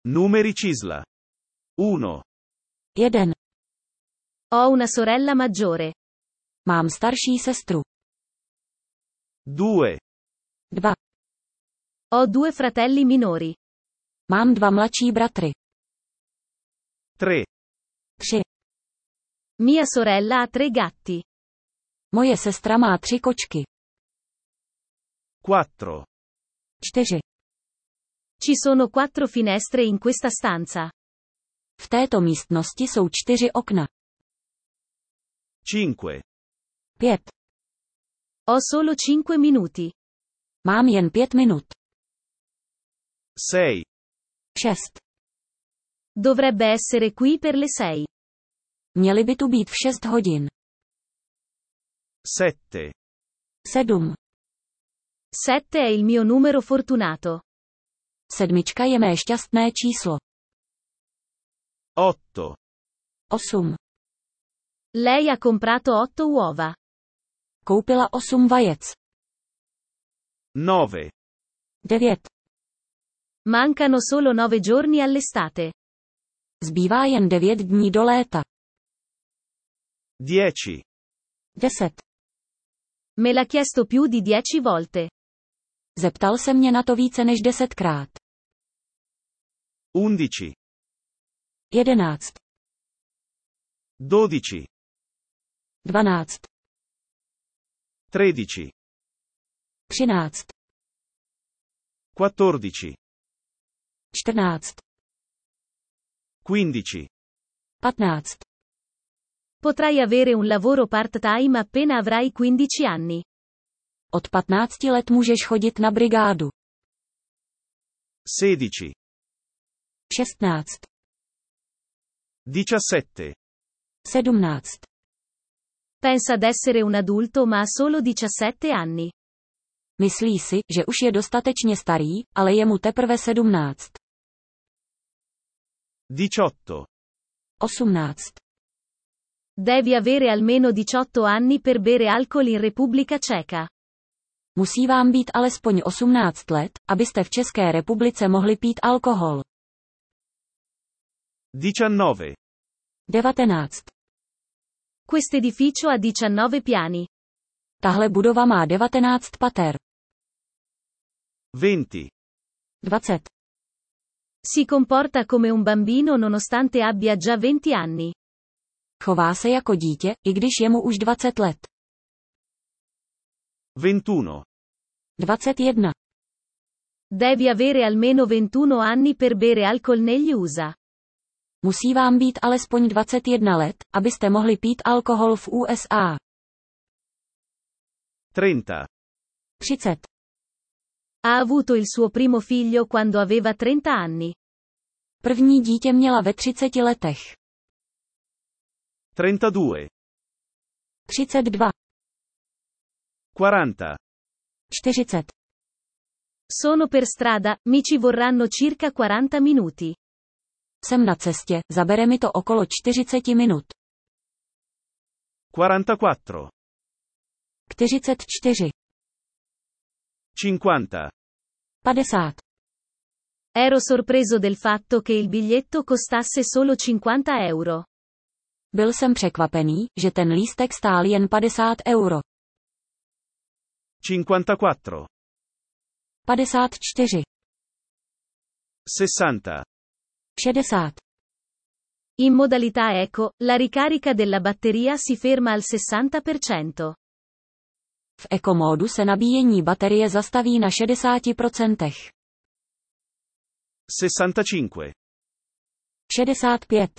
Numeri Cisla. 1, 1. Ho una sorella maggiore. Mám starší sestru. 2, 2. Ho 2 fratelli minori. Mám 2 mladší bratry. 3, 3. Mia sorella ha 3 gatti. Moje sestra má 3 kočky. 4, 4. Ci sono 4 finestre in questa stanza. V této místnosti jsou 4 okna. 5, 5. Ho solo 5 minuti. Mám jen 5 minut. 6, 6. Dovrebbe essere qui per le 6. Měli by tu být v 6 hodin. 7, 7. 7 è il mio numero fortunato. 7 je mé šťastné číslo. 8, 8. Lei ha comprato 8 uova. Koupila 8 vajec. 9, 9. Mancano solo 9 giorni all'estate. Zbývá jen 9 dní do léta. 10, 10. Me l'ha chiesto più di 10 volte. Zeptal se mě na to více než 10krát. 11, 11. 12, 12. 13, 13. 14, 14. 15, 15. Potrai avere un lavoro part-time appena avrai 15 anni. Od 15 let můžeš chodit na brigádu. 16, 16. 17, 17. Pensa d'essere un adulto ma ha solo 17 anni. Myslí si, že už je dostatečně starý, ale je mu teprve 17. 18, 18. Devi avere almeno 18 anni per bere alcol in Repubblica Ceca. Musí vám být alespoň 18 let, abyste v České republice mohli pít alkohol. 19, 19. Quest'edificio ha 19 piani. Tahle budova má 19 pater. 20, 20. Si comporta come un bambino nonostante abbia già 20 anni. Chová se jako dítě, i když je mu už 20 let. 21, 21. Devi avere almeno 21 anni per bere alcol negli USA. Musí vám být alespoň 21 let, abyste mohli pít alkohol v USA. 30, 30. Ha avuto il suo primo figlio quando aveva 30 anni. První dítě měla ve 30 letech. 32, 32. 40, 40. Sono per strada, mi ci vorranno circa 40 minuti. Jsem na cestě, zabere mi to okolo 40 minut. 44, 44. 50, 50. Ero sorpreso del fatto che il biglietto costasse solo 50 euro. Byl jsem překvapený, že ten lístek stál jen 50 euro. 54, 54. 60, 60. In modalità eco, la ricarica della batteria si ferma al 60%. V ekomódu se nabíjení baterie zastaví na 60%. 65, 65.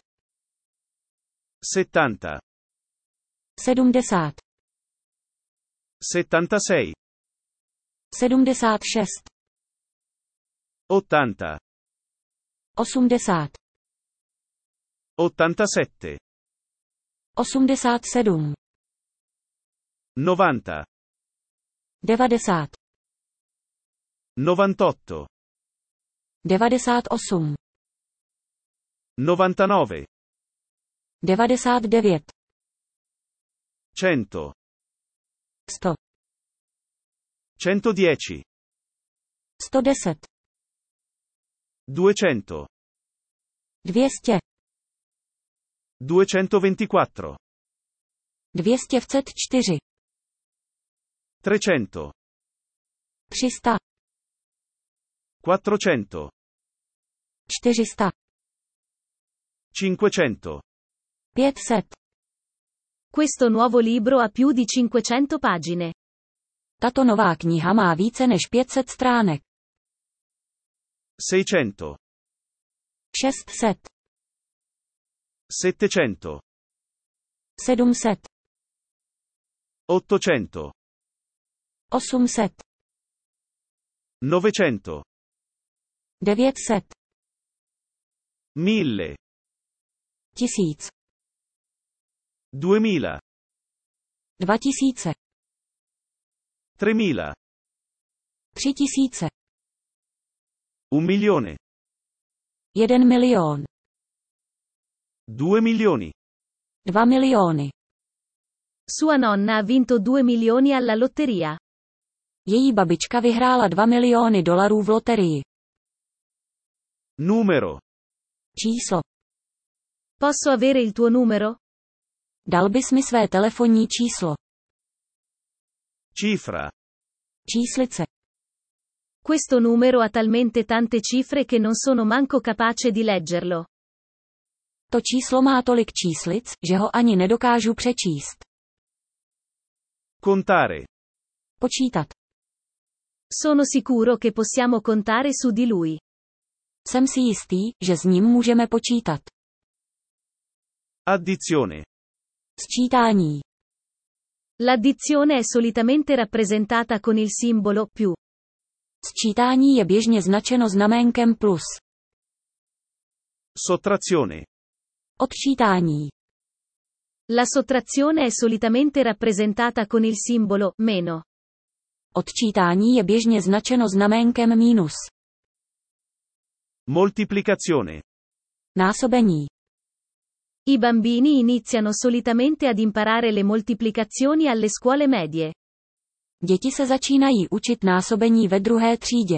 70, 70. 76, 76. 80, 80. 87, 87. 90, 90. 98, 98. 99, 99. 100, 100. 110, 110. 200, 200. 224. 204. 300. 300. 400. 400. 500. 500. Questo nuovo libro ha più di 500 pagine. Tato nová kniha má více než 500 stránek. 600. 600. 700. 700. 800. 800. 900. 900. 1000. 1000. 2000. 2000. 3000. 3000. 1.000.000. 1 milion. 2 milioni. 2 miliony. Sua nonna ha vinto 2 milioni alla lotteria. Její babička vyhrála 2 miliony dolarů v loterii. Numero. Číslo. Posso avere il tuo numero? Dal bys mi své telefonní číslo. Cifra. Číslice. Questo numero ha talmente tante cifre che non sono manco capace di leggerlo. To číslo má tolik číslic, že ho ani nedokážu přečíst. Contare. Počítat. Sono sicuro che possiamo contare su di lui. Jsem si jistý, že s ním můžeme počítat. Addizione. Sčítání. L'addizione è solitamente rappresentata con il simbolo più. Sčítání je běžně značeno znaménkem plus. Sottrazione. Odčítání. La sottrazione è solitamente rappresentata con il simbolo meno. Odčítání je běžně značeno znaménkem mínus. Moltiplicazione. Násobení. I bambini iniziano solitamente ad imparare le moltiplicazioni alle scuole medie. Děti se začínají učit násobení ve 2. třídě.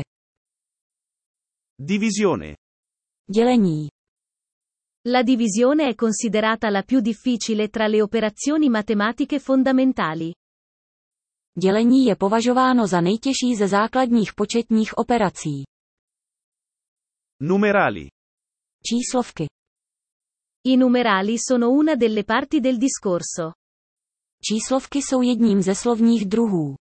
Divisione. Dělení. La divisione è considerata la più difficile tra le operazioni matematiche fondamentali. Dělení je považováno za nejtěžší ze základních početních operací. Numerali. Číslovky. I numerali sono una delle parti del discorso. Číslovky jsou jedním ze slovních druhů.